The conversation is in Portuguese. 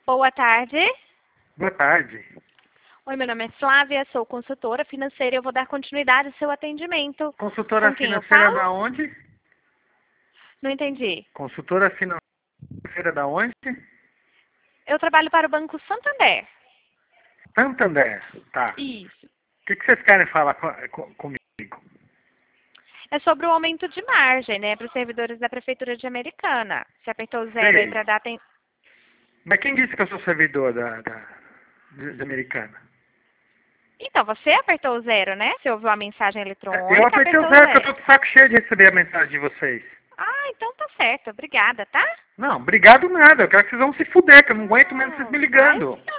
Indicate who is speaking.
Speaker 1: Boa tarde.
Speaker 2: Boa tarde.
Speaker 1: Oi, meu nome é Flávia, sou consultora financeira e eu vou dar continuidade ao seu atendimento.
Speaker 2: Consultora
Speaker 1: Com quem eu
Speaker 2: financeira
Speaker 1: falo?
Speaker 2: da onde?
Speaker 1: Não entendi.
Speaker 2: Consultora financeira da onde?
Speaker 1: Eu trabalho para o Banco Santander.
Speaker 2: Santander. Tá.
Speaker 1: Isso.
Speaker 2: O que vocês querem falar comigo?
Speaker 1: É sobre o aumento de margem, né, para os servidores da Prefeitura de Americana. Você apertou o zero aí
Speaker 2: Sei.
Speaker 1: para dar...
Speaker 2: Mas quem disse que eu sou servidor de Americana?
Speaker 1: Então, você apertou o zero, né? Você ouviu a mensagem eletrônica,
Speaker 2: Eu apertei o
Speaker 1: apertou o
Speaker 2: zero, que eu tô
Speaker 1: zero.
Speaker 2: de saco cheio de receber a mensagem de vocês.
Speaker 1: Ah, então tá certo. Obrigada, tá?
Speaker 2: Não, obrigado nada. Eu quero que vocês vão se fuder, que eu não aguento mesmo vocês me
Speaker 1: Mas
Speaker 2: ligando.